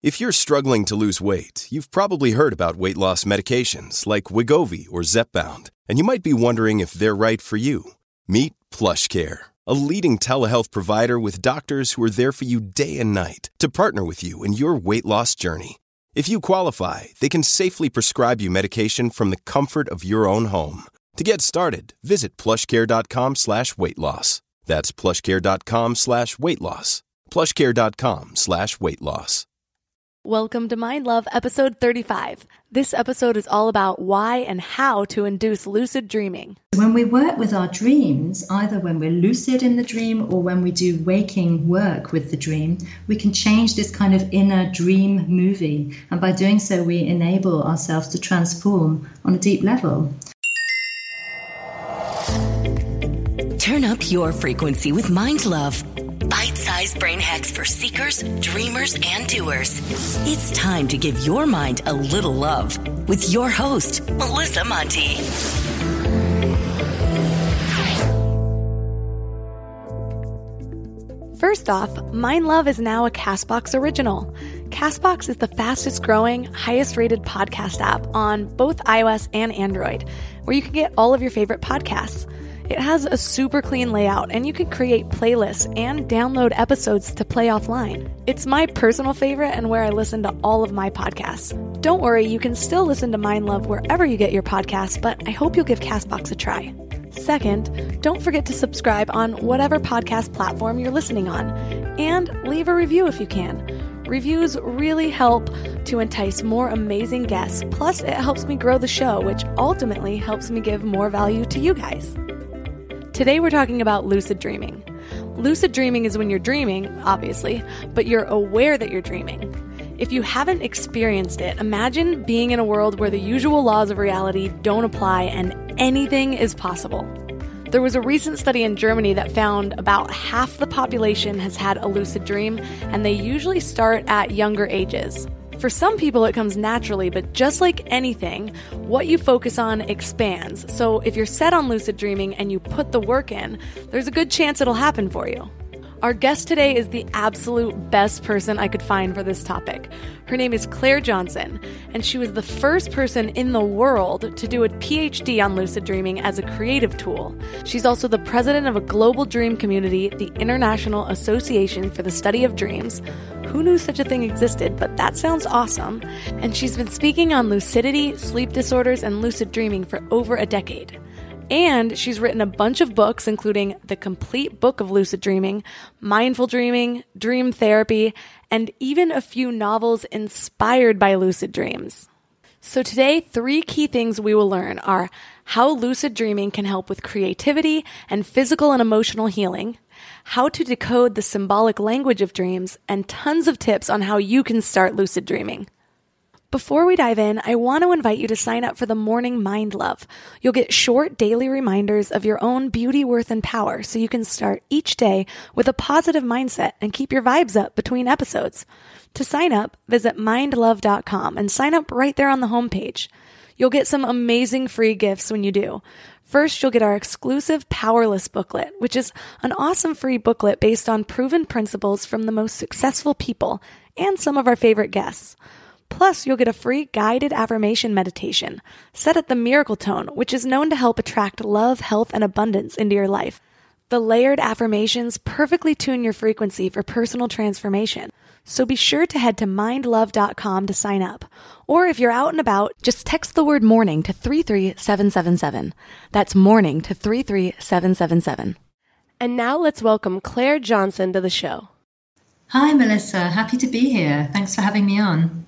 If you're struggling to lose weight, you've probably heard about weight loss medications like Wegovy or Zepbound, and you might be wondering if they're right for you. Meet PlushCare, a leading telehealth provider with doctors who are there for you day and night to partner with you in your weight loss journey. If you qualify, they can safely prescribe you medication from the comfort of your own home. To get started, visit plushcare.com/weightloss. That's plushcare.com/weightloss. plushcare.com/weightloss. Welcome to Mind Love, episode 35. This episode is all about why and how to induce lucid dreaming. When we work with our dreams, either when we're lucid in the dream or when we do waking work with the dream, we can change this kind of inner dream movie. And by doing so, we enable ourselves to transform on a deep level. Turn up your frequency with Mind Love. Bite-sized brain hacks for seekers, dreamers, and doers. It's time to give your mind a little love with your host, Melissa Monti. First off, Mind Love is now a CastBox original. CastBox is the fastest growing, highest rated podcast app on both iOS and Android, where you can get all of your favorite podcasts. It has a super clean layout, and you can create playlists and download episodes to play offline. It's my personal favorite and where I listen to all of my podcasts. Don't worry, you can still listen to Mind Love wherever you get your podcasts, but I hope you'll give CastBox a try. Second, don't forget to subscribe on whatever podcast platform you're listening on, and leave a review if you can. Reviews really help to entice more amazing guests, plus it helps me grow the show, which ultimately helps me give more value to you guys. Today we're talking about lucid dreaming. Lucid dreaming is when you're dreaming, obviously, but you're aware that you're dreaming. If you haven't experienced it, imagine being in a world where the usual laws of reality don't apply and anything is possible. There was a recent study in Germany that found about half the population has had a lucid dream, and they usually start at younger ages. For some people, it comes naturally, but just like anything, what you focus on expands. So if you're set on lucid dreaming and you put the work in, there's a good chance it'll happen for you. Our guest today is the absolute best person I could find for this topic. Her name is Claire Johnson, and she was the first person in the world to do a PhD on lucid dreaming as a creative tool. She's also the president of a global dream community, the International Association for the Study of Dreams. Who knew such a thing existed, but that sounds awesome. And she's been speaking on lucidity, sleep disorders, and lucid dreaming for over a decade. And she's written a bunch of books, including The Complete Book of Lucid Dreaming, Mindful Dreaming, Dream Therapy, and even a few novels inspired by lucid dreams. So today, 3 key things we will learn are how lucid dreaming can help with creativity and physical and emotional healing, how to decode the symbolic language of dreams, and tons of tips on how you can start lucid dreaming. Before we dive in, I want to invite you to sign up for the Morning Mind Love. You'll get short daily reminders of your own beauty, worth, and power so you can start each day with a positive mindset and keep your vibes up between episodes. To sign up, visit mindlove.com and sign up right there on the homepage. You'll get some amazing free gifts when you do. First, you'll get our exclusive Powerless booklet, which is an awesome free booklet based on proven principles from the most successful people and some of our favorite guests. Plus, you'll get a free guided affirmation meditation set at the miracle tone, which is known to help attract love, health, and abundance into your life. The layered affirmations perfectly tune your frequency for personal transformation. So be sure to head to mindlove.com to sign up. Or if you're out and about, just text the word morning to 33777. That's morning to 33777. And now let's welcome Claire Johnson to the show. Hi, Melissa. Happy to be here. Thanks for having me on.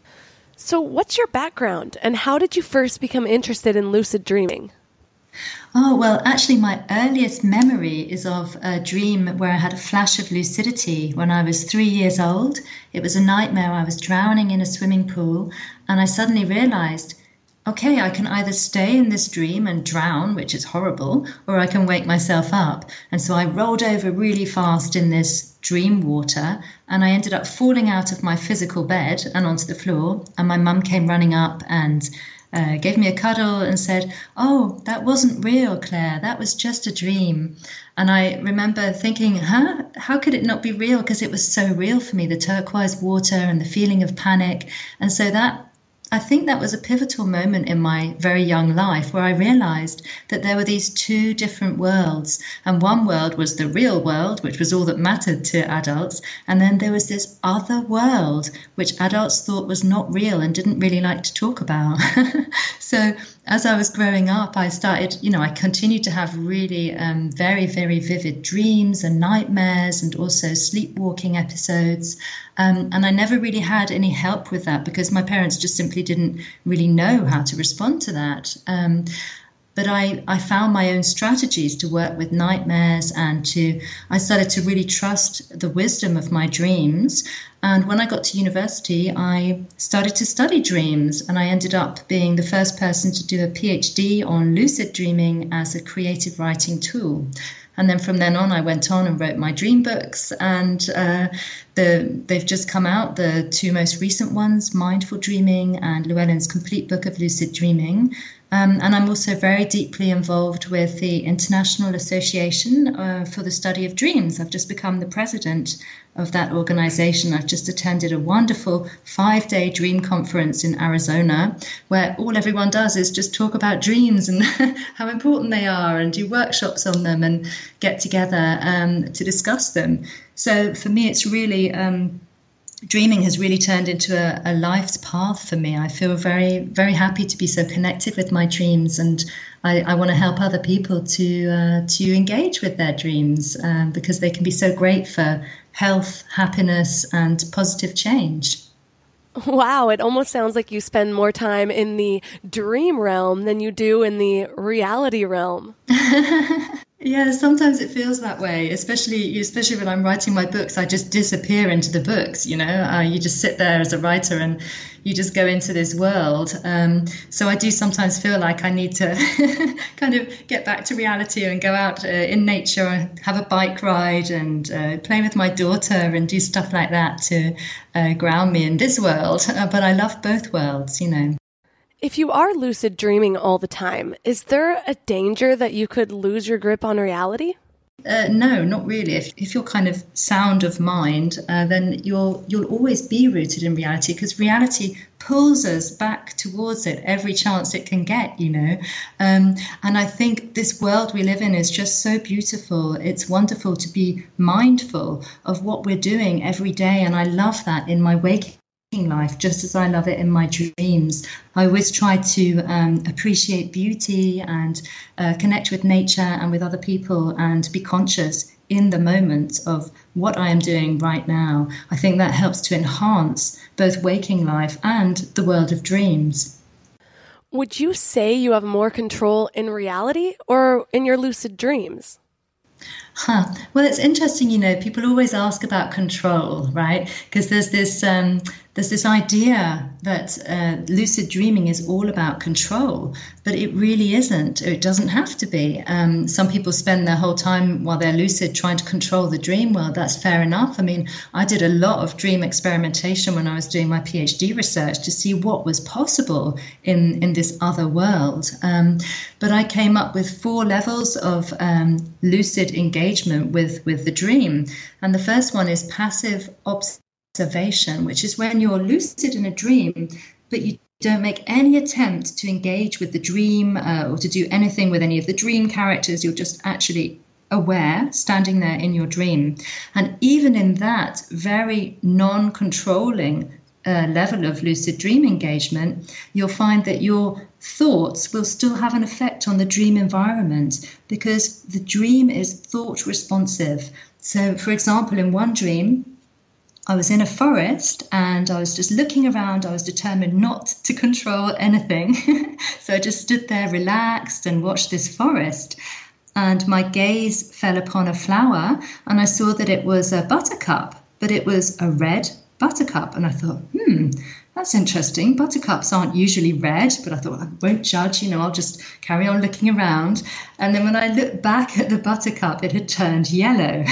So what's your background and how did you first become interested in lucid dreaming? Oh, well, actually, my earliest memory is of a dream where I had a flash of lucidity when I was 3 years old. It was a nightmare. I was drowning in a swimming pool and I suddenly realized okay, I can either stay in this dream and drown, which is horrible, or I can wake myself up. And so I rolled over really fast in this dream water, and I ended up falling out of my physical bed and onto the floor. And my mum came running up and gave me a cuddle and said, "Oh, that wasn't real, Claire. That was just a dream." And I remember thinking, how could it not be real? Because it was so real for me, the turquoise water and the feeling of panic. And so I think that was a pivotal moment in my very young life where I realized that there were these two different worlds. And one world was the real world, which was all that mattered to adults. And then there was this other world, which adults thought was not real and didn't really like to talk about. So as I was growing up, I continued to have really very, very vivid dreams and nightmares and also sleepwalking episodes. And I never really had any help with that because my parents just simply didn't really know how to respond to that. But I found my own strategies to work with nightmares, and I started to really trust the wisdom of my dreams. And when I got to university, I started to study dreams, and I ended up being the first person to do a PhD on lucid dreaming as a creative writing tool. And then from then on, I went on and wrote my dream books, and they've just come out, the two most recent ones, Mindful Dreaming and Llewellyn's Complete Book of Lucid Dreaming. And I'm also very deeply involved with the International Association for the Study of Dreams. I've just become the president of that organization. I've just attended a wonderful 5-day dream conference in Arizona, where all everyone does is just talk about dreams and how important they are, and do workshops on them and get together to discuss them. So for me, it's really dreaming has really turned into a life's path for me. I feel very, very happy to be so connected with my dreams, and I want to help other people to engage with their dreams because they can be so great for health, happiness, and positive change. Wow, it almost sounds like you spend more time in the dream realm than you do in the reality realm. Yeah, sometimes it feels that way, especially when I'm writing my books. I just disappear into the books, you just sit there as a writer and you just go into this world. So I do sometimes feel like I need to kind of get back to reality and go out in nature and have a bike ride and play with my daughter and do stuff like that to ground me in this world. But I love both worlds, If you are lucid dreaming all the time, is there a danger that you could lose your grip on reality? No, not really. If you're kind of sound of mind, then you'll always be rooted in reality, because reality pulls us back towards it every chance it can get, And I think this world we live in is just so beautiful. It's wonderful to be mindful of what we're doing every day, and I love that in my waking life, just as I love it in my dreams. I always try to appreciate beauty and connect with nature and with other people and be conscious in the moment of what I am doing right now. I think that helps to enhance both waking life and the world of dreams. Would you say you have more control in reality or in your lucid dreams? Well, it's interesting, people always ask about control, right? Because there's this idea that lucid dreaming is all about control, but it really isn't. It doesn't have to be. Some people spend their whole time while they're lucid trying to control the dream. Well, that's fair enough. I mean, I did a lot of dream experimentation when I was doing my PhD research to see what was possible in this other world. But I came up with 4 levels of lucid engagement with the dream. And the first one is passive observation, which is when you're lucid in a dream, but you don't make any attempt to engage with the dream or to do anything with any of the dream characters. You're just actually aware, standing there in your dream. And even in that very non-controlling level of lucid dream engagement, you'll find that your thoughts will still have an effect on the dream environment, because the dream is thought responsive. So, for example, in one dream, I was in a forest and I was just looking around. I was determined not to control anything. So I just stood there relaxed and watched this forest. And my gaze fell upon a flower, and I saw that it was a buttercup, but it was a red buttercup. And I thought, that's interesting. Buttercups aren't usually red, but I thought I won't judge, I'll just carry on looking around. And then when I looked back at the buttercup, it had turned yellow.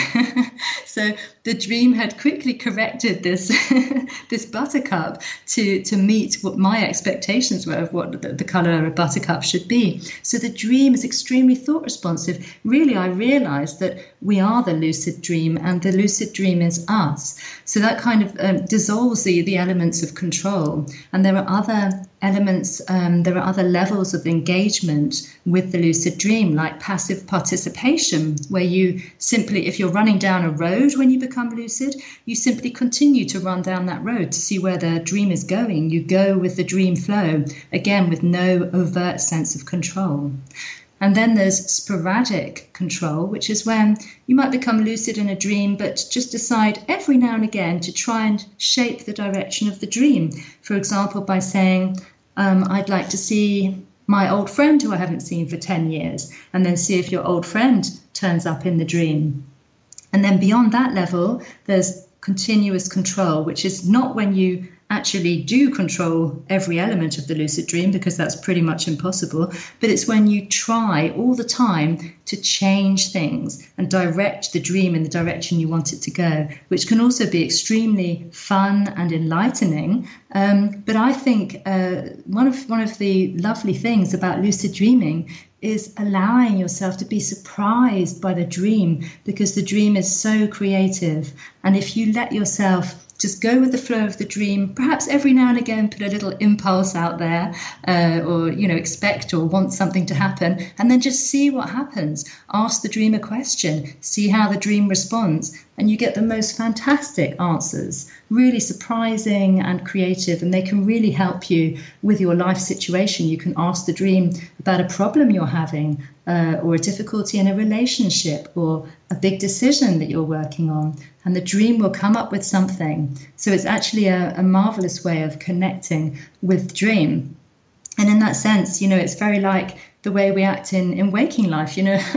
So the dream had quickly corrected this this buttercup to meet what my expectations were of what the color of a buttercup should be. So the dream is extremely thought responsive. Really, I realized that we are the lucid dream and the lucid dream is us. So that kind of dissolves the elements of control. And there are other elements, there are other levels of engagement with the lucid dream, like passive participation, where you simply, if you're running down a road when you become lucid, you simply continue to run down that road to see where the dream is going. You go with the dream flow, again, with no overt sense of control. And then there's sporadic control, which is when you might become lucid in a dream, but just decide every now and again to try and shape the direction of the dream. For example, by saying, I'd like to see my old friend who I haven't seen for 10 years, and then see if your old friend turns up in the dream. And then beyond that level, there's continuous control, which is not when you actually do control every element of the lucid dream, because that's pretty much impossible, but it's when you try all the time to change things and direct the dream in the direction you want it to go, which can also be extremely fun and enlightening. But I think one of the lovely things about lucid dreaming is allowing yourself to be surprised by the dream, because the dream is so creative. And if you let yourself just go with the flow of the dream, perhaps every now and again put a little impulse out there, or expect or want something to happen, and then just see what happens. Ask the dream a question, see how the dream responds, and you get the most fantastic answers, really surprising and creative, and they can really help you with your life situation. You can ask the dream about a problem you're having, or a difficulty in a relationship, or a big decision that you're working on, and the dream will come up with something. So it's actually a marvelous way of connecting with the dream. And in that sense, it's very like the way we act in waking life.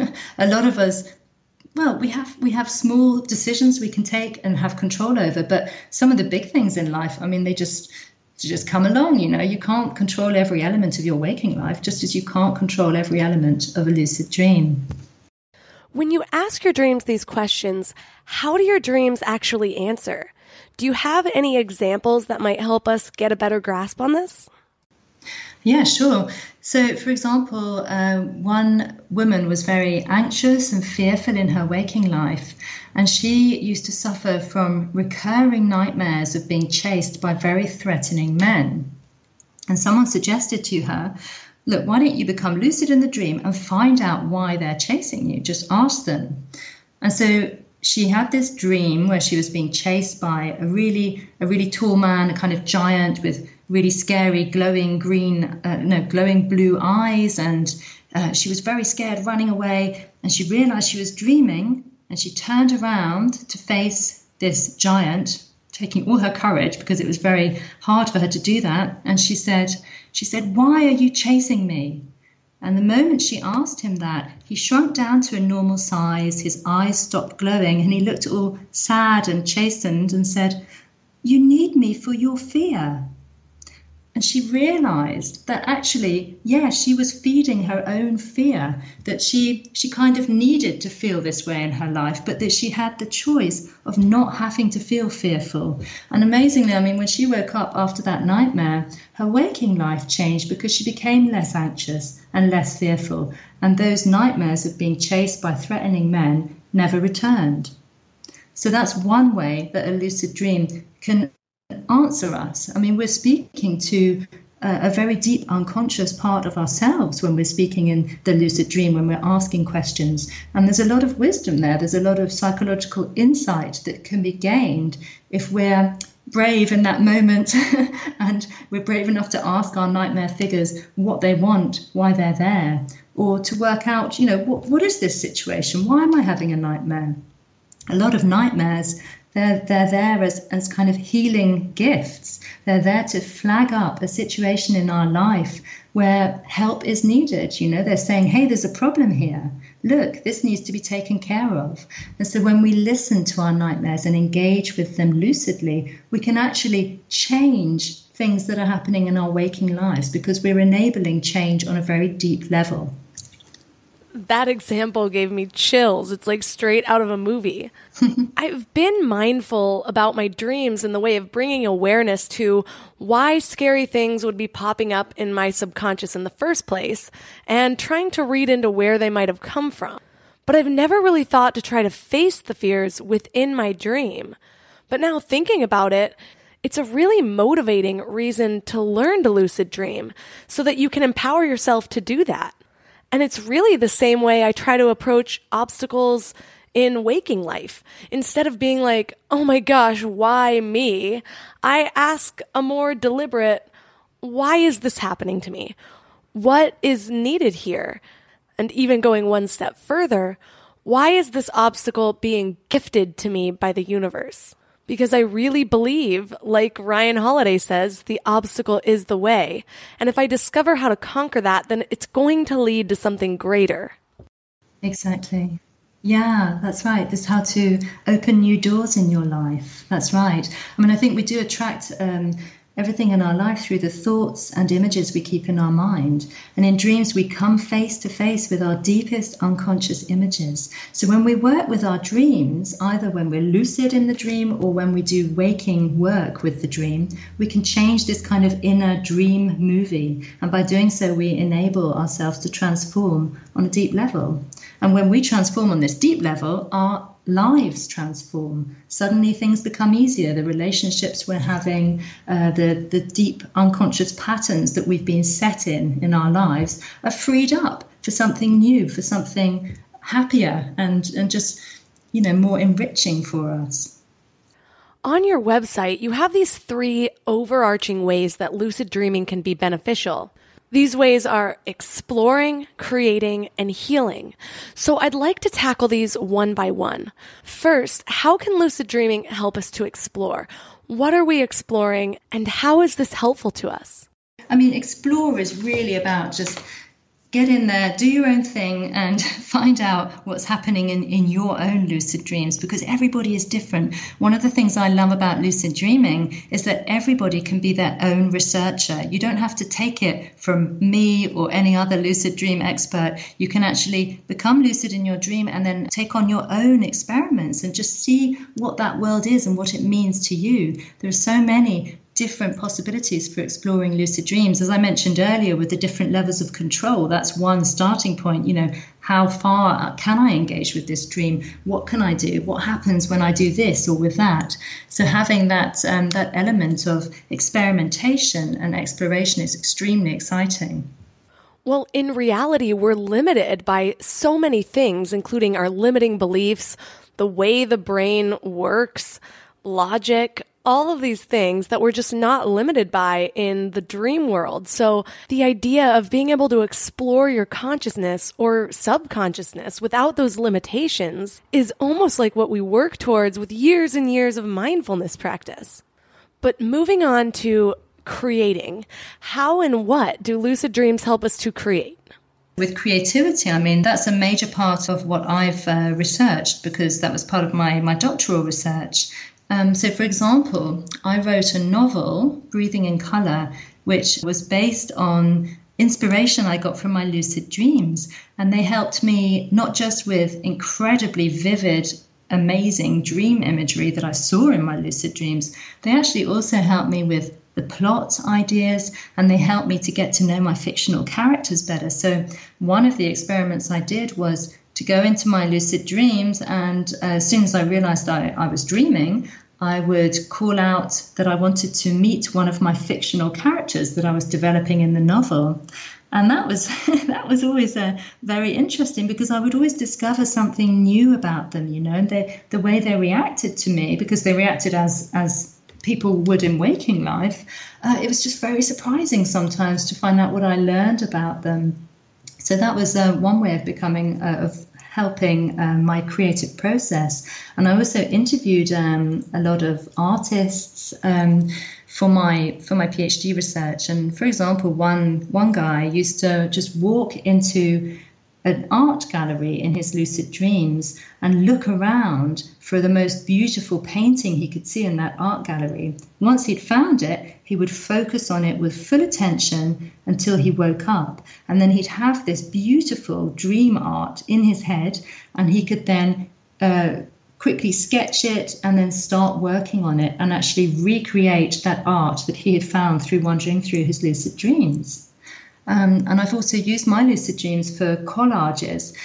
A lot of us, well, we have small decisions we can take and have control over, but some of the big things in life, they just come along. You can't control every element of your waking life, just as you can't control every element of a lucid dream. When you ask your dreams these questions, how do your dreams actually answer? Do you have any examples that might help us get a better grasp on this? Yeah, sure. So, for example, one woman was very anxious and fearful in her waking life, and she used to suffer from recurring nightmares of being chased by very threatening men. And someone suggested to her, look, why don't you become lucid in the dream and find out why they're chasing you? Just ask them. And so she had this dream where she was being chased by a really tall man, a kind of giant with really scary glowing blue eyes, and she was very scared, running away, and she realized she was dreaming, and she turned around to face this giant, taking all her courage, because it was very hard for her to do that. And she said, why are you chasing me? And the moment she asked him that, he shrunk down to a normal size, his eyes stopped glowing, and he looked all sad and chastened and said, you need me for your fear. And she realized that actually, she was feeding her own fear, that she kind of needed to feel this way in her life, but that she had the choice of not having to feel fearful. And amazingly, when she woke up after that nightmare, her waking life changed because she became less anxious and less fearful. And those nightmares of being chased by threatening men never returned. So that's one way that a lucid dream can answer us. We're speaking to a very deep unconscious part of ourselves when we're speaking in the lucid dream, when we're asking questions. And there's a lot of wisdom there. There's a lot of psychological insight that can be gained if we're brave in that moment and we're brave enough to ask our nightmare figures what they want, why they're there, or to work out, what is this situation? Why am I having a nightmare? A lot of nightmares They're there as kind of healing gifts. They're there to flag up a situation in our life where help is needed. You know, they're saying, hey, there's a problem here. Look, this needs to be taken care of. And so when we listen to our nightmares and engage with them lucidly, we can actually change things that are happening in our waking lives because we're enabling change on a very deep level. That example gave me chills. It's like straight out of a movie. I've been mindful about my dreams in the way of bringing awareness to why scary things would be popping up in my subconscious in the first place and trying to read into where they might have come from. But I've never really thought to try to face the fears within my dream. But now thinking about it, it's a really motivating reason to learn to lucid dream so that you can empower yourself to do that. And it's really the same way I try to approach obstacles in waking life. Instead of being like, oh my gosh, why me? I ask a more deliberate, why is this happening to me? What is needed here? And even going one step further, why is this obstacle being gifted to me by the universe? Because I really believe, like Ryan Holiday says, the obstacle is the way. And if I discover how to conquer that, then it's going to lead to something greater. Exactly. Yeah, that's right. This is how to open new doors in your life. That's right. I mean, I think we do attract everything in our life through the thoughts and images we keep in our mind. And in dreams, we come face to face with our deepest unconscious images. So when we work with our dreams, either when we're lucid in the dream or when we do waking work with the dream, we can change this kind of inner dream movie. And by doing so, we enable ourselves to transform on a deep level. And when we transform on this deep level, our lives transform. Suddenly things become easier. The relationships we're having, the deep unconscious patterns that we've been set in our lives are freed up for something new, for something happier and just, you know, more enriching for us. On your website, you have these 3 overarching ways that lucid dreaming can be beneficial. These ways are exploring, creating, and healing. So I'd like to tackle these one by one. First, how can lucid dreaming help us to explore? What are we exploring, and how is this helpful to us? I mean, explore is really about just get in there, do your own thing, and find out what's happening in your own lucid dreams, because everybody is different. One of the things I love about lucid dreaming is that everybody can be their own researcher. You don't have to take it from me or any other lucid dream expert. You can actually become lucid in your dream and then take on your own experiments and just see what that world is and what it means to you. There are so many different possibilities for exploring lucid dreams. As I mentioned earlier, with the different levels of control, that's one starting point. You know, how far can I engage with this dream? What can I do? What happens when I do this or with that? So having that element of experimentation and exploration is extremely exciting. Well, in reality, we're limited by so many things, including our limiting beliefs, the way the brain works, logic, all of these things that we're just not limited by in the dream world. So the idea of being able to explore your consciousness or subconsciousness without those limitations is almost like what we work towards with years and years of mindfulness practice. But moving on to creating, how and what do lucid dreams help us to create? With creativity, I mean, that's a major part of what I've researched, because that was part of my doctoral research. So, for example, I wrote a novel, Breathing in Color, which was based on inspiration I got from my lucid dreams. And they helped me not just with incredibly vivid, amazing dream imagery that I saw in my lucid dreams, they actually also helped me with the plot ideas, and they helped me to get to know my fictional characters better. So one of the experiments I did was to go into my lucid dreams, and as soon as I realized I was dreaming, I would call out that I wanted to meet one of my fictional characters that I was developing in the novel. And that was always very interesting, because I would always discover something new about them, you know, and the way they reacted to me, because they reacted as people would in waking life. It was just very surprising sometimes to find out what I learned about them. So that was one way of helping my creative process. And I also interviewed a lot of artists for my PhD research. And for example, one guy used to just walk into an art gallery in his lucid dreams and look around for the most beautiful painting he could see in that art gallery. Once he'd found it, he would focus on it with full attention until he woke up. And then he'd have this beautiful dream art in his head, and he could then quickly sketch it and then start working on it and actually recreate that art that he had found through wandering through his lucid dreams. And I've also used my lucid dreams for collages.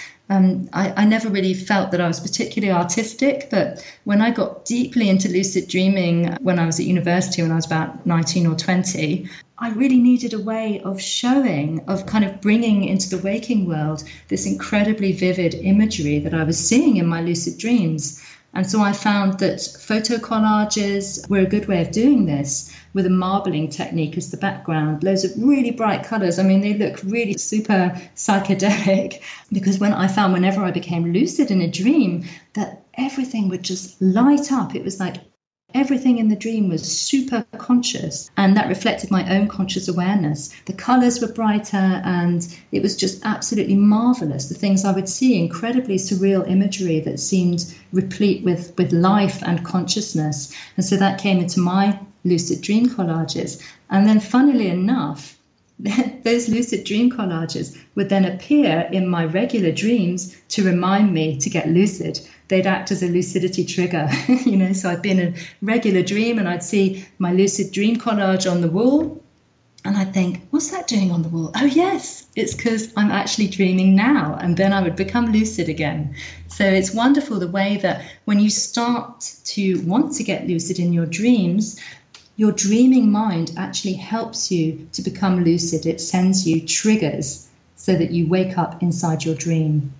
I never really felt that I was particularly artistic, but when I got deeply into lucid dreaming when I was at university, when I was about 19 or 20, I really needed a way of showing, of kind of bringing into the waking world this incredibly vivid imagery that I was seeing in my lucid dreams. And so I found that photo collages were a good way of doing this, with a marbling technique as the background, loads of really bright colors. I mean, they look really super psychedelic, because when I found whenever I became lucid in a dream, that everything would just light up. It was like everything in the dream was super conscious, and that reflected my own conscious awareness. The colors were brighter, and it was just absolutely marvelous. The things I would see, incredibly surreal imagery that seemed replete with life and consciousness. And so that came into my lucid dream collages. And then funnily enough, those lucid dream collages would then appear in my regular dreams to remind me to get lucid. They'd act as a lucidity trigger, so I'd be in a regular dream and I'd see my lucid dream collage on the wall, and I'd think, what's that doing on the wall? Oh yes, it's because I'm actually dreaming now. And then I would become lucid again. So it's wonderful the way that when you start to want to get lucid in your dreams, your dreaming mind actually helps you to become lucid. It sends you triggers so that you wake up inside your dream.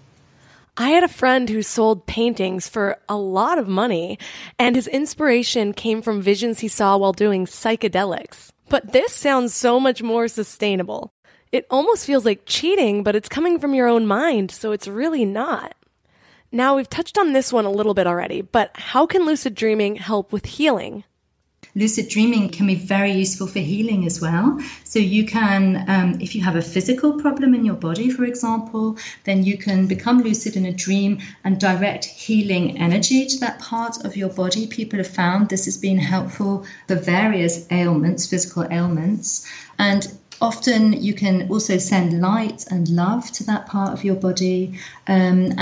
I had a friend who sold paintings for a lot of money, and his inspiration came from visions he saw while doing psychedelics. But this sounds so much more sustainable. It almost feels like cheating, but it's coming from your own mind, so it's really not. Now, we've touched on this one a little bit already, but how can lucid dreaming help with healing? Lucid dreaming can be very useful for healing as well. So you can, if you have a physical problem in your body, for example, then you can become lucid in a dream and direct healing energy to that part of your body. People have found this has been helpful for various ailments, physical ailments. And often you can also send light and love to that part of your body. And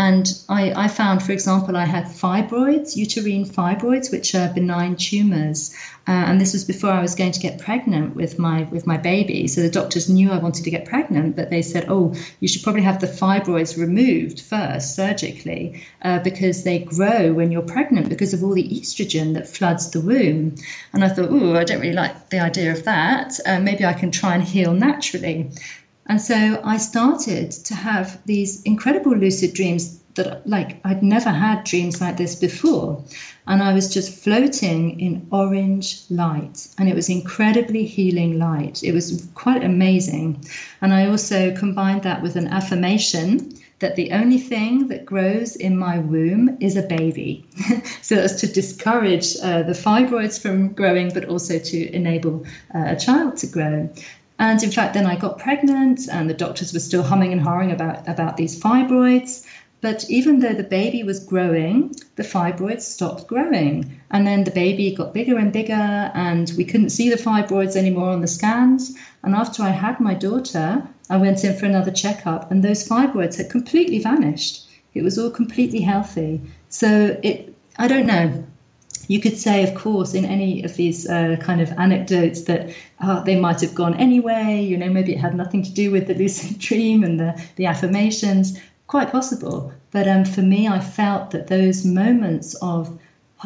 I found, for example, I had fibroids, uterine fibroids, which are benign tumors. And this was before I was going to get pregnant with my baby. So the doctors knew I wanted to get pregnant, but they said, oh, you should probably have the fibroids removed first surgically because they grow when you're pregnant because of all the estrogen that floods the womb. And I thought, I don't really like the idea of that. Maybe I can try and heal naturally. And so I started to have these incredible lucid dreams that, like, I'd never had dreams like this before. And I was just floating in orange light, and it was incredibly healing light. It was quite amazing. And I also combined that with an affirmation that the only thing that grows in my womb is a baby. So that's to discourage the fibroids from growing, but also to enable a child to grow. And in fact, then I got pregnant, and the doctors were still humming and hawing about these fibroids. But even though the baby was growing, the fibroids stopped growing. And then the baby got bigger and bigger, and we couldn't see the fibroids anymore on the scans. And after I had my daughter, I went in for another checkup, and those fibroids had completely vanished. It was all completely healthy. So I don't know. You could say, of course, in any of these kind of anecdotes that they might have gone anyway, maybe it had nothing to do with the lucid dream and the affirmations. Quite possible. But for me, I felt that those moments of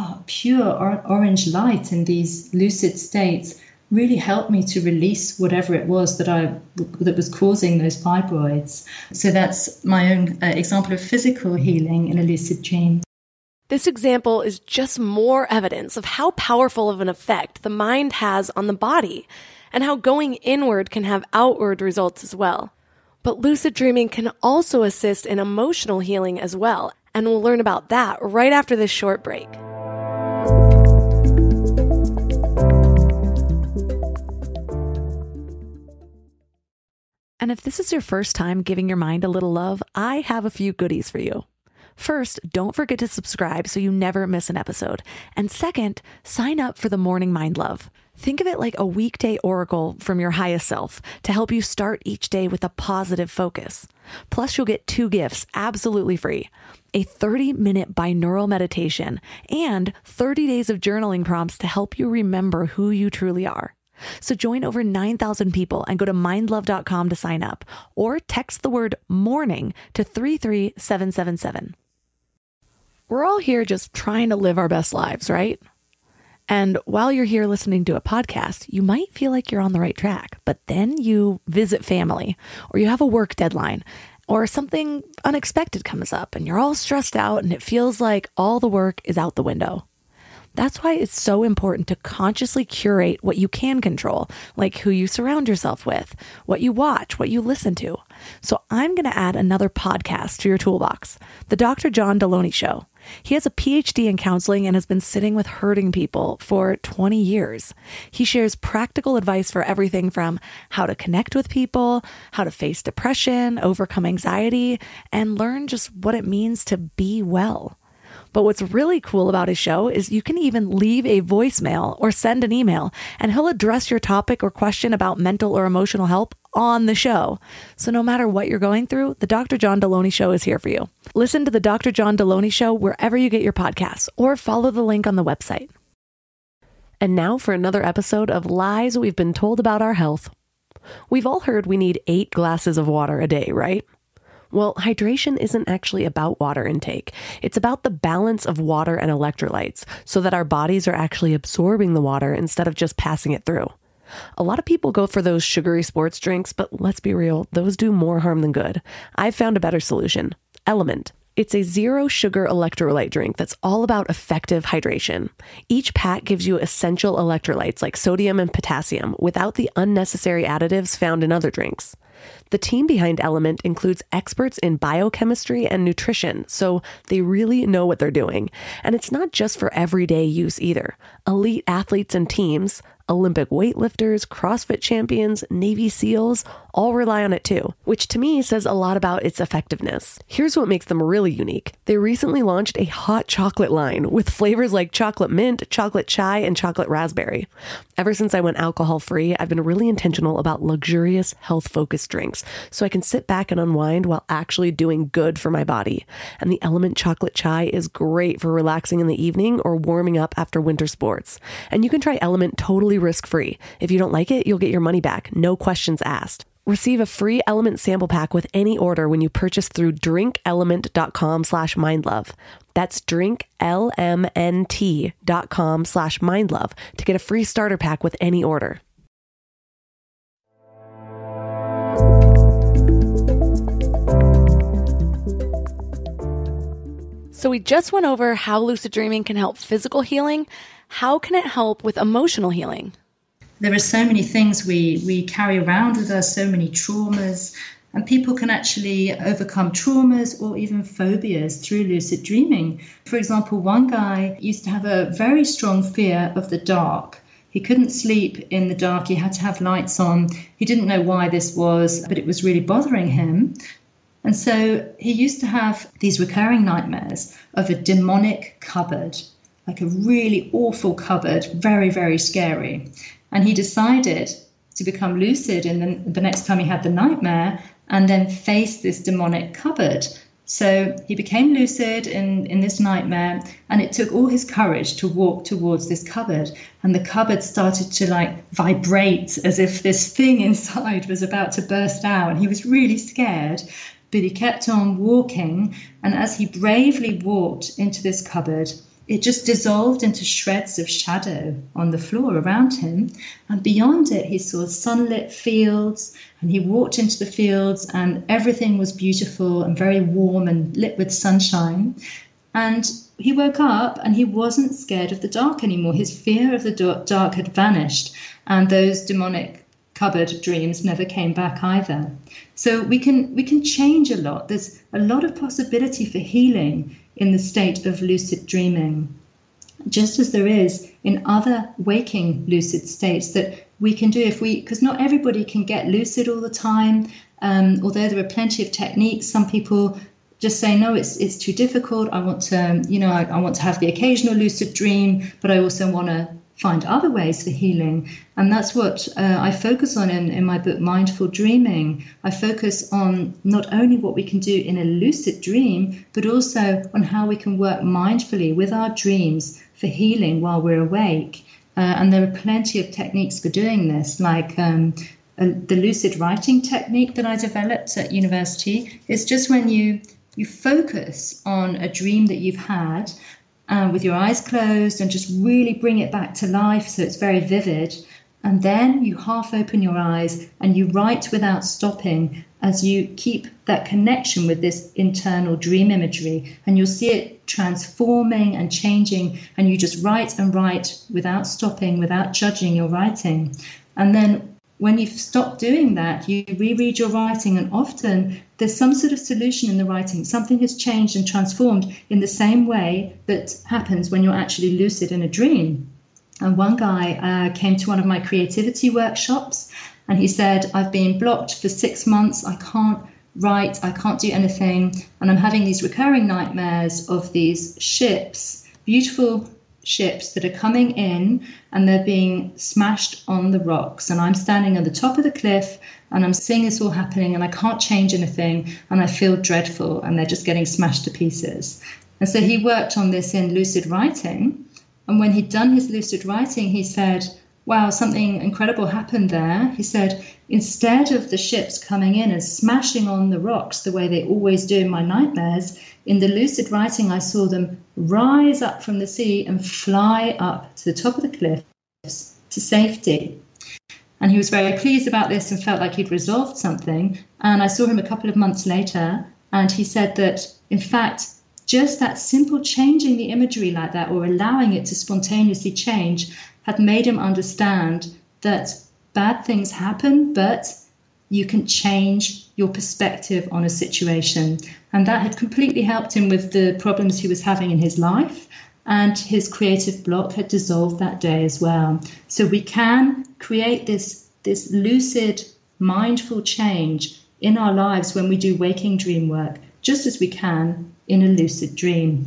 pure orange light in these lucid states really helped me to release whatever it was that was causing those fibroids. So that's my own example of physical healing in a lucid dream. This example is just more evidence of how powerful of an effect the mind has on the body, and how going inward can have outward results as well. But lucid dreaming can also assist in emotional healing as well, and we'll learn about that right after this short break. And if this is your first time giving your mind a little love, I have a few goodies for you. First, don't forget to subscribe so you never miss an episode. And second, sign up for the Morning Mind Love. Think of it like a weekday oracle from your highest self to help you start each day with a positive focus. Plus, you'll get 2 gifts absolutely free: a 30-minute binaural meditation and 30 days of journaling prompts to help you remember who you truly are. So join over 9,000 people and go to mindlove.com to sign up, or text the word morning to 33777. We're all here just trying to live our best lives, right? And while you're here listening to a podcast, you might feel like you're on the right track, but then you visit family, or you have a work deadline, or something unexpected comes up and you're all stressed out and it feels like all the work is out the window. That's why it's so important to consciously curate what you can control, like who you surround yourself with, what you watch, what you listen to. So I'm going to add another podcast to your toolbox, The Dr. John Deloney Show. He has a PhD in counseling and has been sitting with hurting people for 20 years. He shares practical advice for everything from how to connect with people, how to face depression, overcome anxiety, and learn just what it means to be well. But what's really cool about his show is you can even leave a voicemail or send an email, and he'll address your topic or question about mental or emotional health on the show. So no matter what you're going through, the Dr. John Deloney Show is here for you. Listen to the Dr. John Deloney Show wherever you get your podcasts, or follow the link on the website. And now for another episode of Lies We've Been Told About Our Health. We've all heard we need 8 glasses of water a day, right? Well, hydration isn't actually about water intake. It's about the balance of water and electrolytes so that our bodies are actually absorbing the water instead of just passing it through. A lot of people go for those sugary sports drinks, but let's be real, those do more harm than good. I've found a better solution: Element. It's a 0 sugar electrolyte drink that's all about effective hydration. Each pack gives you essential electrolytes like sodium and potassium without the unnecessary additives found in other drinks. The team behind Element includes experts in biochemistry and nutrition, so they really know what they're doing. And it's not just for everyday use either. Elite athletes and teams, Olympic weightlifters, CrossFit champions, Navy SEALs, all rely on it too, which to me says a lot about its effectiveness. Here's what makes them really unique. They recently launched a hot chocolate line with flavors like chocolate mint, chocolate chai, and chocolate raspberry. Ever since I went alcohol-free, I've been really intentional about luxurious, health-focused drinks, so I can sit back and unwind while actually doing good for my body. And the Element chocolate chai is great for relaxing in the evening or warming up after winter sports. And you can try Element totally risk-free. If you don't like it, you'll get your money back, no questions asked. Receive a free Element sample pack with any order when you purchase through drinkelement.com/mindlove. That's drinklmnt.com/mindlove to get a free starter pack with any order. So we just went over how lucid dreaming can help physical healing. How can it help with emotional healing? There are so many things we carry around with us, so many traumas, and people can actually overcome traumas or even phobias through lucid dreaming. For example, one guy used to have a very strong fear of the dark. He couldn't sleep in the dark. He had to have lights on. He didn't know why this was, but it was really bothering him. And so he used to have these recurring nightmares of a demonic cupboard, like a really awful cupboard, very, very scary. And he decided to become lucid the next time he had the nightmare and then face this demonic cupboard. So he became lucid in this nightmare, and it took all his courage to walk towards this cupboard. And the cupboard started to vibrate as if this thing inside was about to burst out. And he was really scared, but he kept on walking. And as he bravely walked into this cupboard, it just dissolved into shreds of shadow on the floor around him. And beyond it, he saw sunlit fields, and he walked into the fields, and everything was beautiful and very warm and lit with sunshine. And he woke up and he wasn't scared of the dark anymore. His fear of the dark had vanished, and those demonic cupboard dreams never came back either. So we can change a lot. There's a lot of possibility for healing in the state of lucid dreaming, just as there is in other waking lucid states that we can do because not everybody can get lucid all the time. Although there are plenty of techniques, some people just say, no, it's too difficult. I want to, I want to have the occasional lucid dream, but I also want to find other ways for healing. And that's what I focus on in my book, Mindful Dreaming. I focus on not only what we can do in a lucid dream, but also on how we can work mindfully with our dreams for healing while we're awake. And there are plenty of techniques for doing this, like the lucid writing technique that I developed at university. It's just when you focus on a dream that you've had with your eyes closed and just really bring it back to life so it's very vivid. And then you half open your eyes and you write without stopping as you keep that connection with this internal dream imagery. And you'll see it transforming and changing. And you just write and write without stopping, without judging your writing. And then when you've stopped doing that, you reread your writing, and often there's some sort of solution in the writing. Something has changed and transformed in the same way that happens when you're actually lucid in a dream. And one guy came to one of my creativity workshops, and he said, I've been blocked for 6 months. I can't write. I can't do anything. And I'm having these recurring nightmares of these ships, beautiful ships that are coming in, and they're being smashed on the rocks. And I'm standing at the top of the cliff, and I'm seeing this all happening, and I can't change anything. And I feel dreadful, and they're just getting smashed to pieces. And so he worked on this in lucid writing. And when he'd done his lucid writing, he said, wow, something incredible happened there. He said, instead of the ships coming in and smashing on the rocks the way they always do in my nightmares, in the lucid writing, I saw them rise up from the sea and fly up to the top of the cliffs to safety. And he was very pleased about this and felt like he'd resolved something. And I saw him a couple of months later, and he said that, in fact, just that simple changing the imagery like that, or allowing it to spontaneously change, had made him understand that bad things happen, but you can change your perspective on a situation. And that had completely helped him with the problems he was having in his life. And his creative block had dissolved that day as well. So we can create this lucid, mindful change in our lives when we do waking dream work, just as we can in a lucid dream.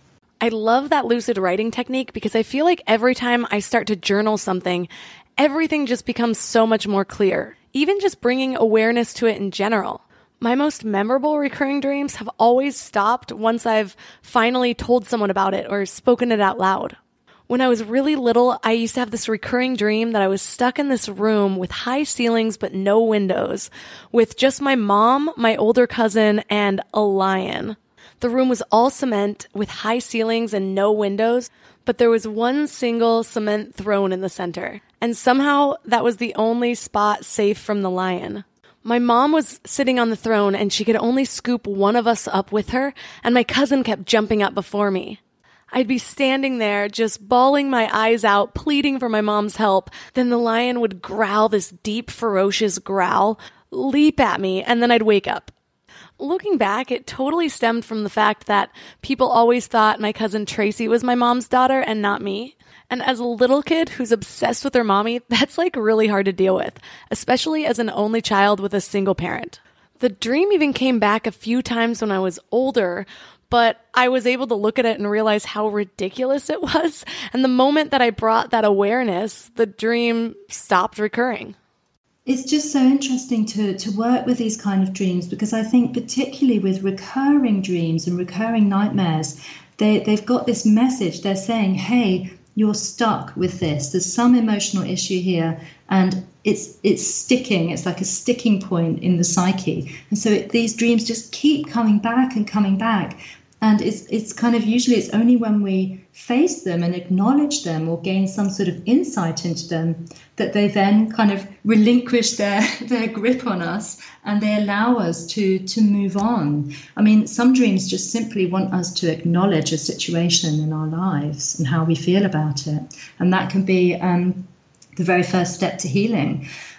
I love that lucid writing technique because I feel like every time I start to journal something, everything just becomes so much more clear. Even just bringing awareness to it in general. My most memorable recurring dreams have always stopped once I've finally told someone about it or spoken it out loud. When I was really little, I used to have this recurring dream that I was stuck in this room with high ceilings but no windows, with just my mom, my older cousin, and a lion. The room was all cement with high ceilings and no windows, but there was one single cement throne in the center. And somehow that was the only spot safe from the lion. My mom was sitting on the throne and she could only scoop one of us up with her, and my cousin kept jumping up before me. I'd be standing there just bawling my eyes out, pleading for my mom's help. Then the lion would growl this deep, ferocious growl, leap at me, and then I'd wake up. Looking back, it totally stemmed from the fact that people always thought my cousin Tracy was my mom's daughter and not me. And as a little kid who's obsessed with her mommy, that's like really hard to deal with, especially as an only child with a single parent. The dream even came back a few times when I was older, but I was able to look at it and realize how ridiculous it was. And the moment that I brought that awareness, the dream stopped recurring. It's just so interesting to work with these kind of dreams, because I think particularly with recurring dreams and recurring nightmares, they've got this message. They're saying, hey, you're stuck with this. There's some emotional issue here, and it's sticking. It's like a sticking point in the psyche. And so these dreams just keep coming back and coming back. And it's kind of usually it's only when we face them and acknowledge them or gain some sort of insight into them that they then kind of relinquish their grip on us, and they allow us to move on. I mean, some dreams just simply want us to acknowledge a situation in our lives and how we feel about it. And that can be the very first step to healing.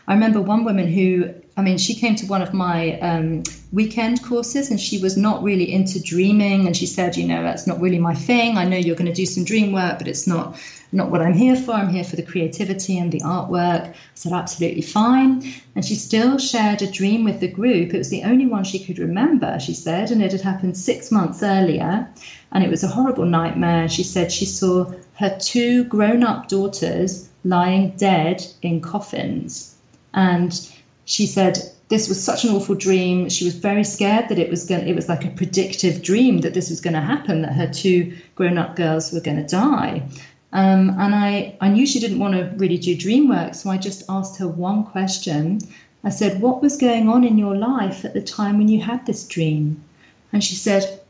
I remember one woman who, she came to one of my weekend courses, and she was not really into dreaming. And she said, that's not really my thing. I know you're going to do some dream work, but it's not what I'm here for. I'm here for the creativity and the artwork. I said, absolutely fine. And she still shared a dream with the group. It was the only one she could remember, she said, and it had happened 6 months earlier. And it was a horrible nightmare. She said she saw her 2 grown-up daughters lying dead in coffins. And she said this was such an awful dream. She was very scared that it was like a predictive dream, that this was going to happen, that her 2 grown-up girls were going to die. And I knew she didn't want to really do dream work, so I just asked her one question. I said, what was going on in your life at the time when you had this dream? And she said,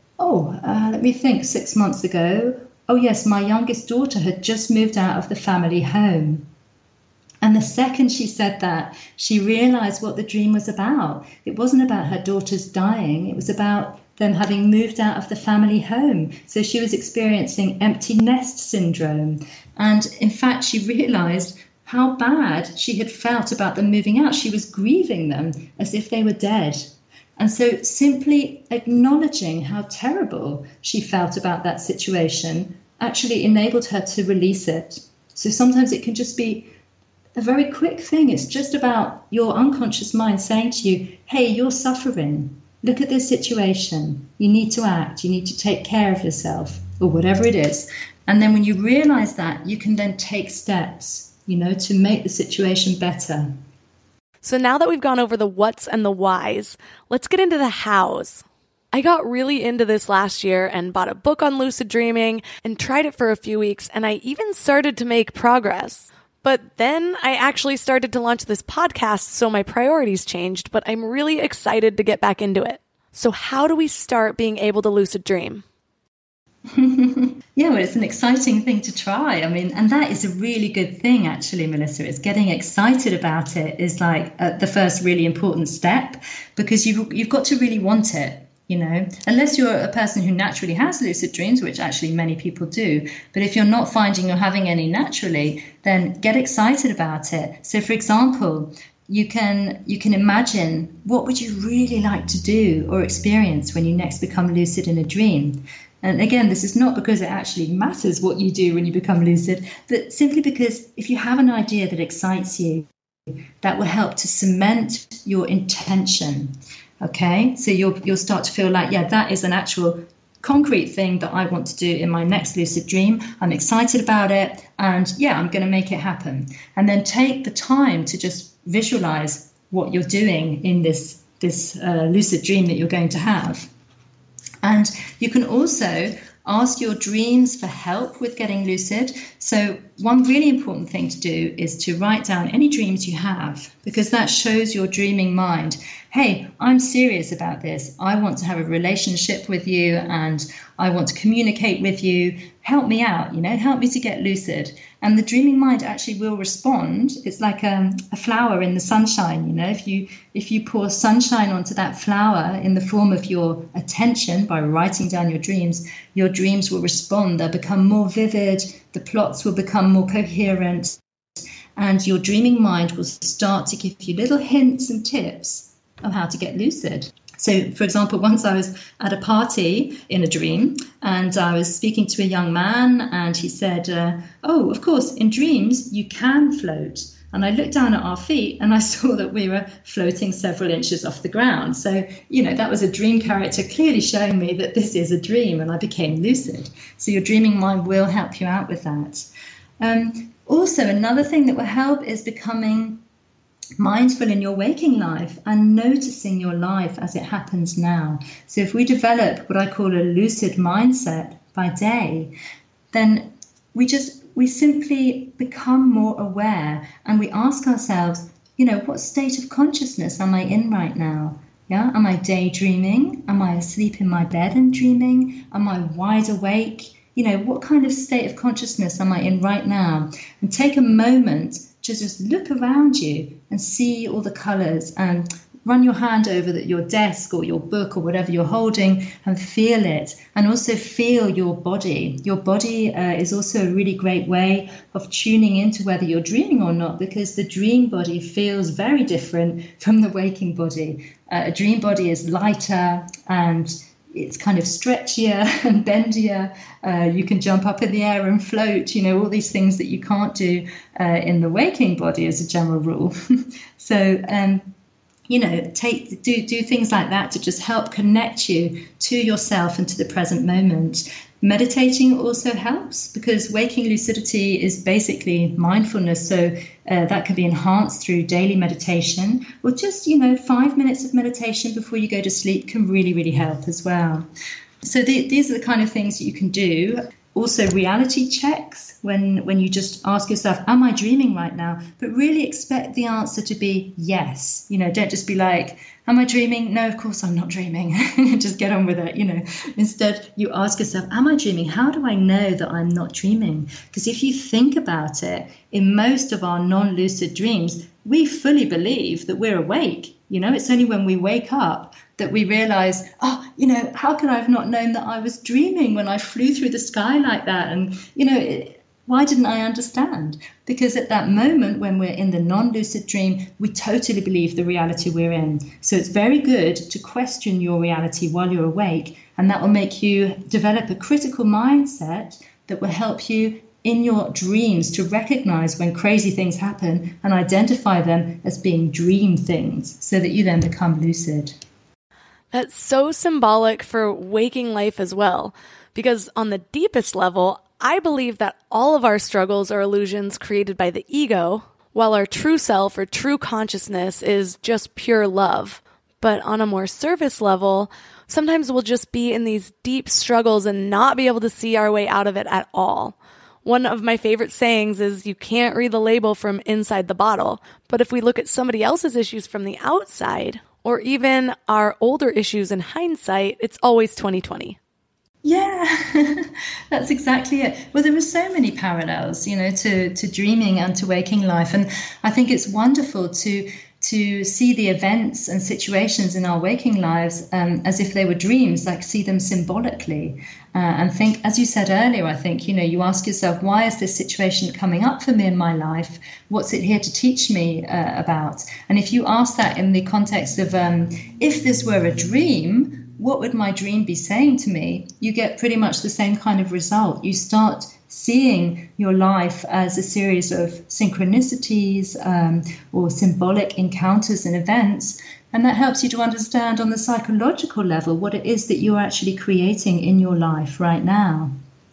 let me think, 6 months ago. Oh, yes, my youngest daughter had just moved out of the family home. And the second she said that, she realized what the dream was about. It wasn't about her daughters dying. It was about them having moved out of the family home. So she was experiencing empty nest syndrome. And in fact, she realized how bad she had felt about them moving out. She was grieving them as if they were dead. And so simply acknowledging how terrible she felt about that situation actually enabled her to release it. So sometimes it can just be a very quick thing. It's just about your unconscious mind saying to you, hey, you're suffering. Look at this situation. You need to act. You need to take care of yourself, or whatever it is. And then when you realize that, you can then take steps, to make the situation better. So now that we've gone over the what's and the whys, let's get into the hows. I got really into this last year and bought a book on lucid dreaming and tried it for a few weeks, and I even started to make progress. But then I actually started to launch this podcast, so my priorities changed, but I'm really excited to get back into it. So how do we start being able to lucid dream? Yeah, well, it's an exciting thing to try. And that is a really good thing, actually, Melissa. It's getting excited about it is like the first really important step, because you've got to really want it. Unless you're a person who naturally has lucid dreams, which actually many people do. But if you're not finding you're having any naturally, then get excited about it. So, for example, you can imagine, what would you really like to do or experience when you next become lucid in a dream? And again, this is not because it actually matters what you do when you become lucid, but simply because if you have an idea that excites you, that will help to cement your intention. Okay, so you'll start to feel like, that is an actual concrete thing that I want to do in my next lucid dream. I'm excited about it, and I'm going to make it happen. And then take the time to just visualize what you're doing in this lucid dream that you're going to have. And you can also ask your dreams for help with getting lucid. So one really important thing to do is to write down any dreams you have, because that shows your dreaming mind, hey, I'm serious about this. I want to have a relationship with you, and I want to communicate with you. Help me out, help me to get lucid. And the dreaming mind actually will respond. It's like a flower in the sunshine. If you pour sunshine onto that flower in the form of your attention by writing down your dreams will respond. They'll become more vivid. The plots will become more coherent. And your dreaming mind will start to give you little hints and tips of how to get lucid. So, for example, once I was at a party in a dream, and I was speaking to a young man, and he said, of course, in dreams, you can float. And I looked down at our feet and I saw that we were floating several inches off the ground. So, that was a dream character clearly showing me that this is a dream, and I became lucid. So your dreaming mind will help you out with that. Also, another thing that will help is becoming mindful in your waking life and noticing your life as it happens now. So if we develop what I call a lucid mindset by day, then we simply become more aware, and we ask ourselves, what state of consciousness am I in right now? Yeah, am I daydreaming? Am I asleep in my bed and dreaming? Am I wide awake? What kind of state of consciousness am I in right now? And take a moment to just look around you and see all the colors and run your hand over your desk or your book or whatever you're holding and feel it, and also feel your body. Your body is also a really great way of tuning into whether you're dreaming or not, because the dream body feels very different from the waking body. A dream body is lighter and it's kind of stretchier and bendier. You can jump up in the air and float, all these things that you can't do in the waking body as a general rule. So, do things like that to just help connect you to yourself and to the present moment. Meditating also helps, because waking lucidity is basically mindfulness. So that can be enhanced through daily meditation, or just, 5 minutes of meditation before you go to sleep can really, really help as well. So these are the kind of things that you can do. Also, reality checks, when you just ask yourself, am I dreaming right now? But really expect the answer to be yes. Don't just be like, am I dreaming? No, of course I'm not dreaming. Just get on with it. Instead, you ask yourself, am I dreaming? How do I know that I'm not dreaming? Because if you think about it, in most of our non-lucid dreams, we fully believe that we're awake. It's only when we wake up that we realize, how could I have not known that I was dreaming when I flew through the sky like that? And, why didn't I understand? Because at that moment when we're in the non-lucid dream, we totally believe the reality we're in. So it's very good to question your reality while you're awake, and that will make you develop a critical mindset that will help you in your dreams to recognize when crazy things happen and identify them as being dream things, so that you then become lucid. That's so symbolic for waking life as well, because on the deepest level, I believe that all of our struggles are illusions created by the ego, while our true self or true consciousness is just pure love. But on a more surface level, sometimes we'll just be in these deep struggles and not be able to see our way out of it at all. One of my favorite sayings is, you can't read the label from inside the bottle. But if we look at somebody else's issues from the outside, or even our older issues in hindsight, it's always 20/20. Yeah, that's exactly it. Well, there are so many parallels, to dreaming and to waking life. And I think it's wonderful to see the events and situations in our waking lives as if they were dreams, like see them symbolically. And think, as you said earlier, I think, you ask yourself, why is this situation coming up for me in my life? What's it here to teach me about? And if you ask that in the context of, if this were a dream, what would my dream be saying to me? You get pretty much the same kind of result. You start seeing your life as a series of synchronicities or symbolic encounters and events. And that helps you to understand on the psychological level what it is that you're actually creating in your life right now.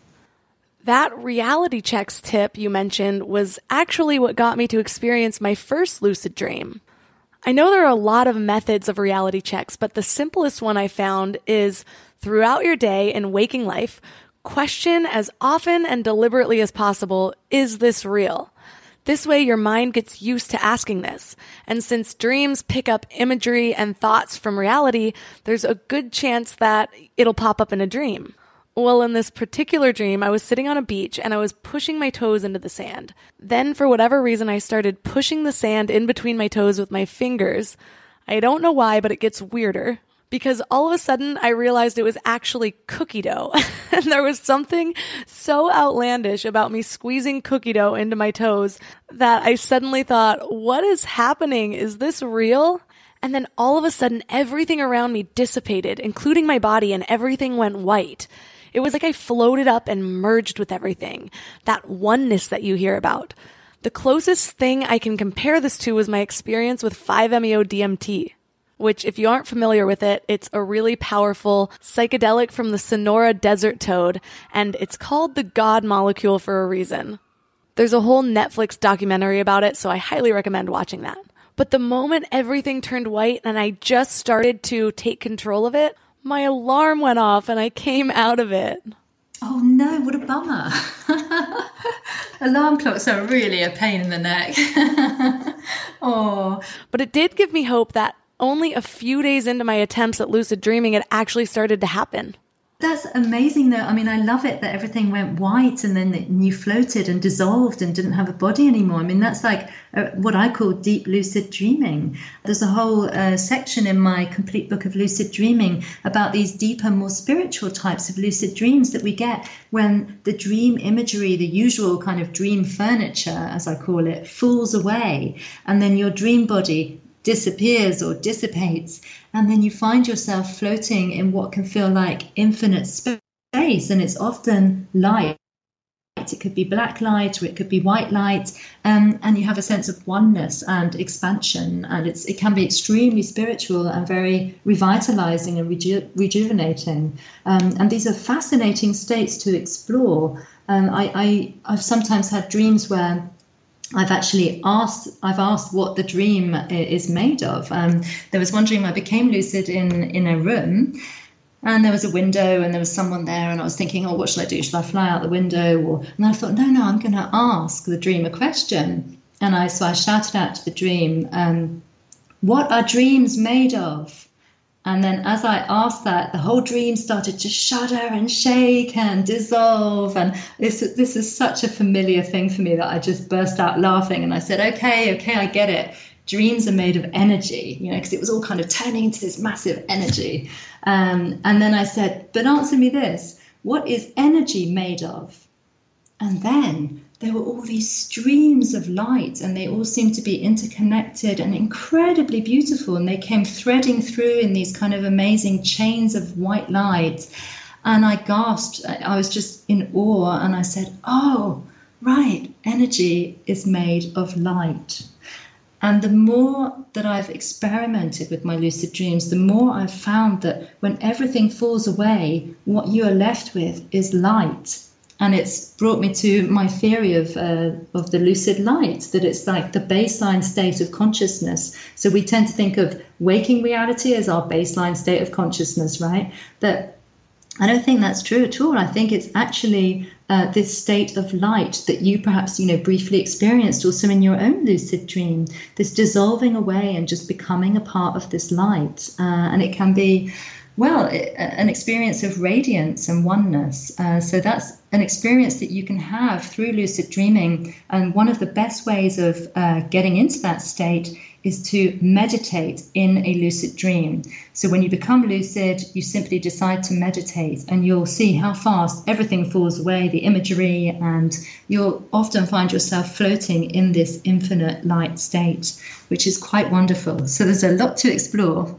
That reality checks tip you mentioned was actually what got me to experience my first lucid dream. I know there are a lot of methods of reality checks, but the simplest one I found is, throughout your day in waking life, question as often and deliberately as possible, is this real? This way your mind gets used to asking this. And since dreams pick up imagery and thoughts from reality, there's a good chance that it'll pop up in a dream. Well, in this particular dream, I was sitting on a beach and I was pushing my toes into the sand. Then, for whatever reason, I started pushing the sand in between my toes with my fingers. I don't know why, but it gets weirder. Because all of a sudden, I realized it was actually cookie dough. And there was something so outlandish about me squeezing cookie dough into my toes that I suddenly thought, what is happening? Is this real? And then all of a sudden, everything around me dissipated, including my body, and everything went white. It was like I floated up and merged with everything. That oneness that you hear about. The closest thing I can compare this to was my experience with 5-MeO-DMT, which, if you aren't familiar with it, it's a really powerful psychedelic from the Sonora desert toad, and it's called the God molecule for a reason. There's a whole Netflix documentary about it, so I highly recommend watching that. But the moment everything turned white and I just started to take control of it, my alarm went off and I came out of it. Oh no, what a bummer. Alarm clocks are really a pain in the neck. Oh. But it did give me hope that only a few days into my attempts at lucid dreaming, it actually started to happen. That's amazing, though. I mean, I love it that everything went white and then you floated and dissolved and didn't have a body anymore. I mean, that's like what I call deep lucid dreaming. There's a whole section in my complete book of lucid dreaming about these deeper, more spiritual types of lucid dreams that we get when the dream imagery, the usual kind of dream furniture, as I call it, falls away. And then your dream body disappears or dissipates, and then you find yourself floating in what can feel like infinite space, and it's often light. It could be black light or it could be white light, and you have a sense of oneness and expansion, and it can be extremely spiritual and very revitalizing and rejuvenating, and these are fascinating states to explore. I've sometimes had dreams where I've asked what the dream is made of. There was one dream I became lucid in a room, and there was a window and there was someone there, and I was thinking, oh, what should I do? Should I fly out the window? And I thought, no, I'm going to ask the dream a question. And so I shouted out to the dream, what are dreams made of? And then as I asked that, the whole dream started to shudder and shake and dissolve. And this is such a familiar thing for me that I just burst out laughing. And I said, okay, I get it. Dreams are made of energy, because it was all kind of turning into this massive energy. And then I said, but answer me this, what is energy made of? And then there were all these streams of light, and they all seemed to be interconnected and incredibly beautiful. And they came threading through in these kind of amazing chains of white light. And I gasped. I was just in awe. And I said, oh, right, energy is made of light. And the more that I've experimented with my lucid dreams, the more I've found that when everything falls away, what you are left with is light. And it's brought me to my theory of the lucid light, that it's like the baseline state of consciousness. So we tend to think of waking reality as our baseline state of consciousness, right? That I don't think that's true at all. I think it's actually this state of light that you perhaps, briefly experienced also in your own lucid dream, this dissolving away and just becoming a part of this light. And it can be, an experience of radiance and oneness. So that's an experience that you can have through lucid dreaming. And one of the best ways of getting into that state is to meditate in a lucid dream. So when you become lucid, you simply decide to meditate, and you'll see how fast everything falls away, the imagery, and you'll often find yourself floating in this infinite light state, which is quite wonderful. So there's a lot to explore.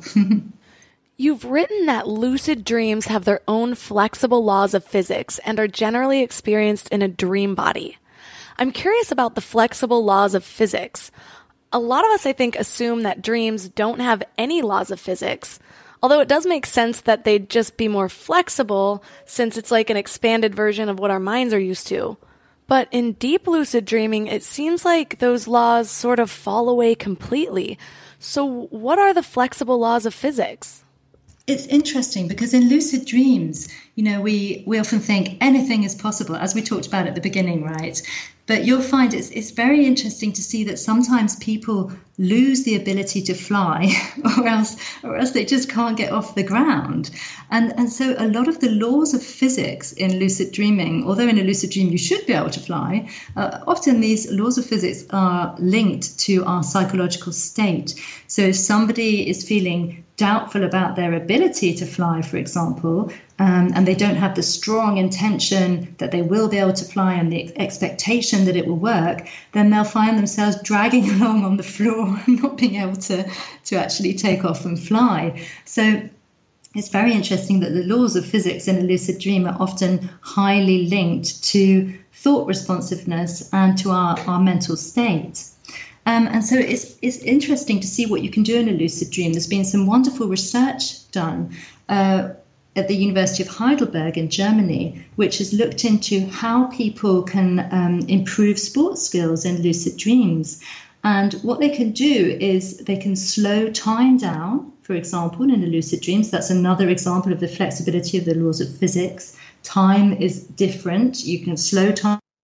You've written that lucid dreams have their own flexible laws of physics and are generally experienced in a dream body. I'm curious about the flexible laws of physics. A lot of us, I think, assume that dreams don't have any laws of physics, although it does make sense that they'd just be more flexible since it's like an expanded version of what our minds are used to. But in deep lucid dreaming, it seems like those laws sort of fall away completely. So what are the flexible laws of physics? It's interesting because in lucid dreams, we often think anything is possible, as we talked about at the beginning, right? But you'll find it's very interesting to see that sometimes people lose the ability to fly or else they just can't get off the ground. And so a lot of the laws of physics in lucid dreaming, although in a lucid dream you should be able to fly, often these laws of physics are linked to our psychological state. So if somebody is feeling doubtful about their ability to fly, for example, and they don't have the strong intention that they will be able to fly and the expectation that it will work, then they'll find themselves dragging along on the floor and not being able to actually take off and fly. So it's very interesting that the laws of physics in a lucid dream are often highly linked to thought responsiveness and to our mental state. And so it's interesting to see what you can do in a lucid dream. There's been some wonderful research done at the University of Heidelberg in Germany, which has looked into how people can improve sports skills in lucid dreams. And what they can do is they can slow time down, for example, in a lucid dream. So that's another example of the flexibility of the laws of physics. Time is different. You can slow time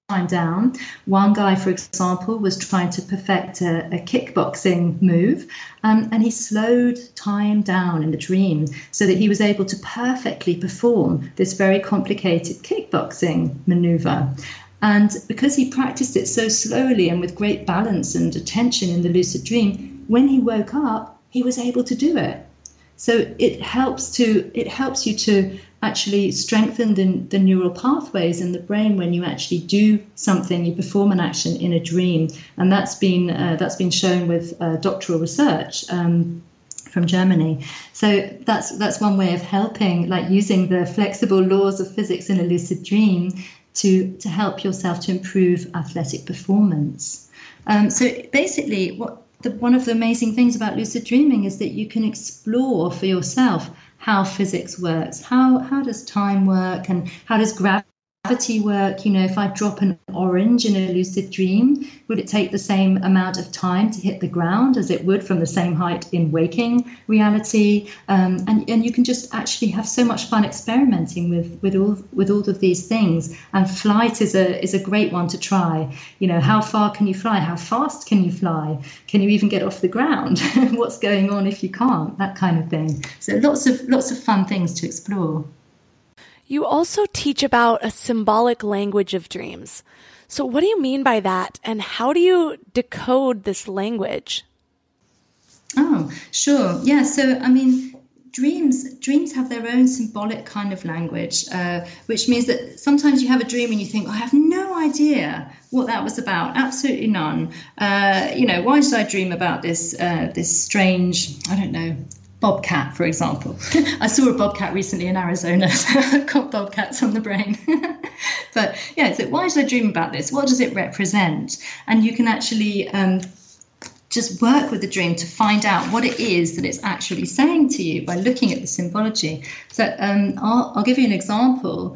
time down. One guy, for example, was trying to perfect a kickboxing move, and he slowed time down in the dream so that he was able to perfectly perform this very complicated kickboxing maneuver. And because he practiced it so slowly and with great balance and attention in the lucid dream, when he woke up, he was able to do it. So it helps you to actually strengthen the neural pathways in the brain when you actually do something, you perform an action in a dream, and that's been shown with doctoral research from Germany. So that's one way of helping, like using the flexible laws of physics in a lucid dream to help yourself to improve athletic performance. So basically, one of the amazing things about lucid dreaming is that you can explore for yourself how physics works, how does time work, and how does gravity work. If I drop an orange in a lucid dream, would it take the same amount of time to hit the ground as it would from the same height in waking reality? And you can just actually have so much fun experimenting with all of these things. And flight is a great one to try. How far can you fly? How fast can you fly? Can you even get off the ground? What's going on if you can't? That kind of thing. So lots of fun things to explore. You also teach about a symbolic language of dreams. So what do you mean by that? And how do you decode this language? Oh, sure. Yeah. So, dreams have their own symbolic kind of language, which means that sometimes you have a dream and you think, I have no idea what that was about. Absolutely none. Why should I dream about this strange, I don't know, bobcat, for example. I saw a bobcat recently in Arizona, so I've got bobcats on the brain. But yeah, so why should I dream about this? What does it represent? And you can actually just work with the dream to find out what it is that it's actually saying to you by looking at the symbology. So I'll give you an example.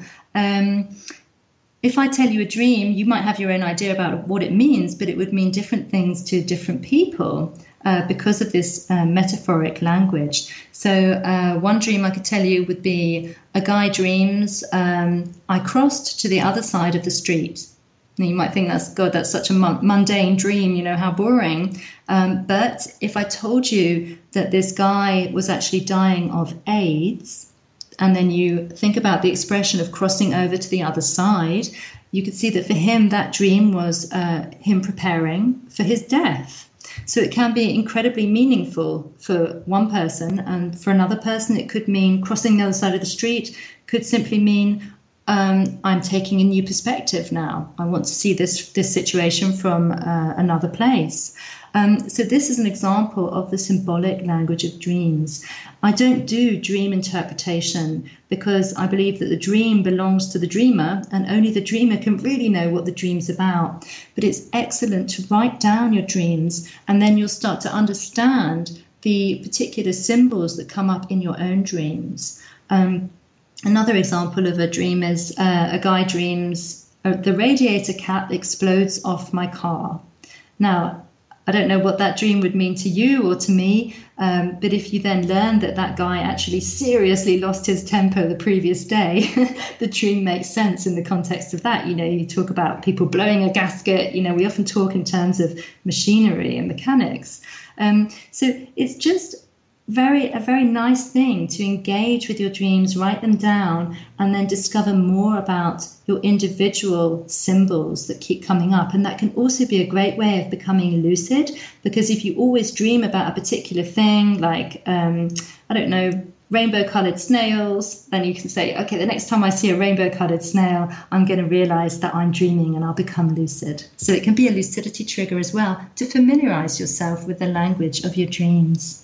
If I tell you a dream, you might have your own idea about what it means, but it would mean different things to different people. Because of this metaphoric language. So one dream I could tell you would be, a guy dreams, I crossed to the other side of the street. Now you might think, that's such a mundane dream, how boring. But if I told you that this guy was actually dying of AIDS, and then you think about the expression of crossing over to the other side, you could see that for him, that dream was him preparing for his death. So it can be incredibly meaningful for one person, and for another person it could mean crossing the other side of the street, could simply mean I'm taking a new perspective now. I want to see this situation from another place. So this is an example of the symbolic language of dreams. I don't do dream interpretation because I believe that the dream belongs to the dreamer, and only the dreamer can really know what the dream's about. But it's excellent to write down your dreams, and then you'll start to understand the particular symbols that come up in your own dreams. Another example of a dream is a guy dreams, the radiator cap explodes off my car. Now, I don't know what that dream would mean to you or to me, but if you then learn that guy actually seriously lost his temper the previous day, the dream makes sense in the context of that. You talk about people blowing a gasket. We often talk in terms of machinery and mechanics. So it's just a very nice thing to engage with your dreams, write them down, and then discover more about your individual symbols that keep coming up. And that can also be a great way of becoming lucid, because if you always dream about a particular thing, like, rainbow-coloured snails, then you can say, okay, the next time I see a rainbow-coloured snail, I'm going to realise that I'm dreaming and I'll become lucid. So it can be a lucidity trigger as well, to familiarise yourself with the language of your dreams.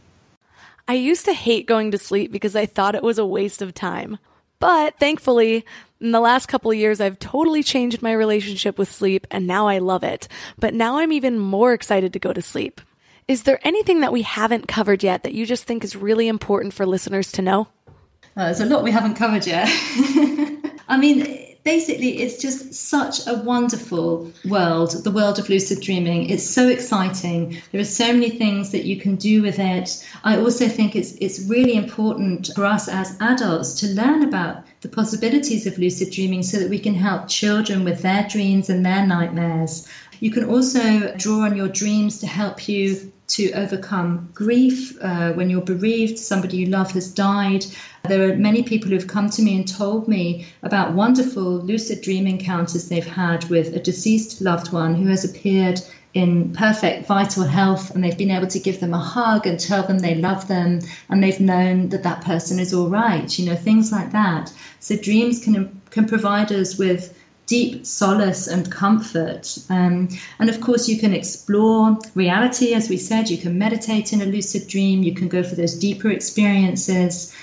I used to hate going to sleep because I thought it was a waste of time. But thankfully, in the last couple of years, I've totally changed my relationship with sleep, and now I love it. But now I'm even more excited to go to sleep. Is there anything that we haven't covered yet that you just think is really important for listeners to know? There's a lot we haven't covered yet. basically, it's just such a wonderful world, the world of lucid dreaming. It's so exciting. There are so many things that you can do with it. I also think it's really important for us as adults to learn about the possibilities of lucid dreaming so that we can help children with their dreams and their nightmares. You can also draw on your dreams to help you to overcome grief when you're bereaved, somebody you love has died. There are many people who've come to me and told me about wonderful lucid dream encounters they've had with a deceased loved one who has appeared in perfect vital health, and they've been able to give them a hug and tell them they love them, and they've known that that person is all right, you know, things like that. So dreams can provide us with deep solace and comfort. And of course, you can explore reality. As we said, you can meditate in a lucid dream. You can go for those deeper experiences.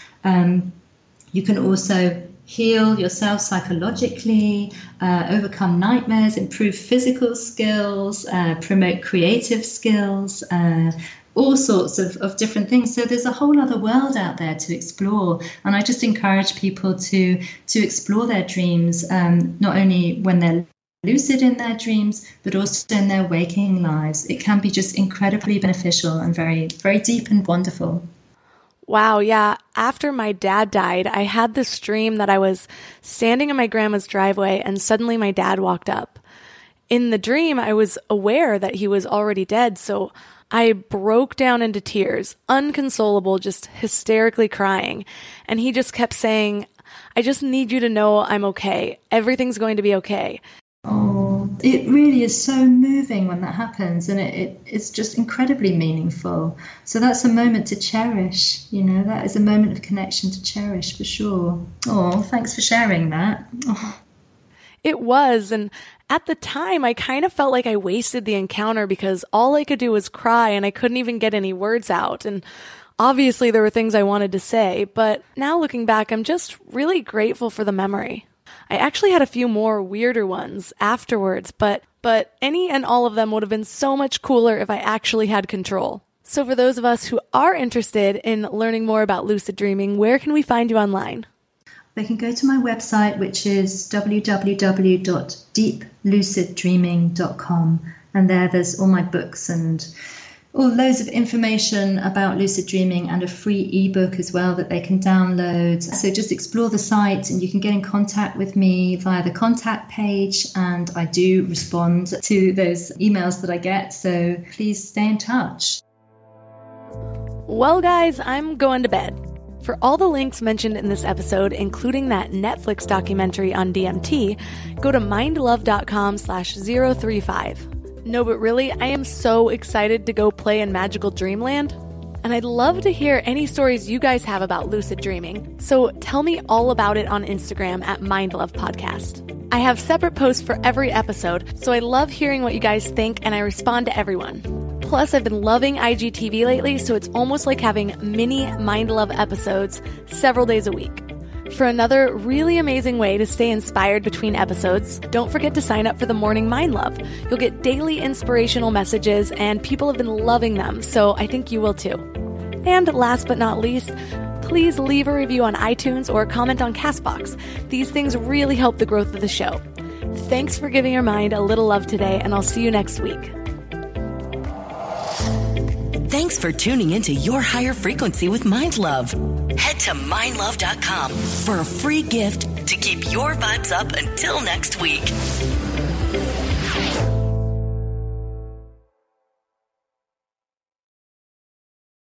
You can also heal yourself psychologically, overcome nightmares, improve physical skills, promote creative skills, all sorts of different things. So there's a whole other world out there to explore. And I just encourage people to explore their dreams, not only when they're lucid in their dreams, but also in their waking lives. It can be just incredibly beneficial and very, very deep and wonderful. Wow, yeah. After my dad died, I had this dream that I was standing in my grandma's driveway and suddenly my dad walked up. In the dream, I was aware that he was already dead, so I broke down into tears, unconsolable, just hysterically crying. And he just kept saying, "I just need you to know I'm okay. Everything's going to be okay." Oh, it really is so moving when that happens, and it's just incredibly meaningful. So that's a moment to cherish, you know, that is a moment of connection to cherish for sure. Oh, thanks for sharing that. Oh. It was, and at the time, I kind of felt like I wasted the encounter because all I could do was cry and I couldn't even get any words out. And obviously there were things I wanted to say, but now looking back, I'm just really grateful for the memory. I actually had a few more weirder ones afterwards, but any and all of them would have been so much cooler if I actually had control. So for those of us who are interested in learning more about lucid dreaming, where can we find you online? They can go to my website, which is www.deepluciddreaming.com. And there's all my books and loads of information about lucid dreaming and a free ebook as well that they can download. So just explore the site and you can get in contact with me via the contact page. And I do respond to those emails that I get. So please stay in touch. Well, guys, I'm going to bed. For all the links mentioned in this episode, including that Netflix documentary on DMT, go to mindlove.com/035. No, but really, I am so excited to go play in Magical Dreamland. And I'd love to hear any stories you guys have about lucid dreaming. So tell me all about it on Instagram at mindlovepodcast. I have separate posts for every episode, so I love hearing what you guys think and I respond to everyone. Plus, I've been loving IGTV lately, so it's almost like having mini Mind Love episodes several days a week. For another really amazing way to stay inspired between episodes, don't forget to sign up for the Morning Mind Love. You'll get daily inspirational messages, and people have been loving them, so I think you will too. And last but not least, please leave a review on iTunes or comment on CastBox. These things really help the growth of the show. Thanks for giving your mind a little love today, and I'll see you next week. Thanks for tuning into Your Higher Frequency with Mind Love. Head to mindlove.com for a free gift to keep your vibes up until next week.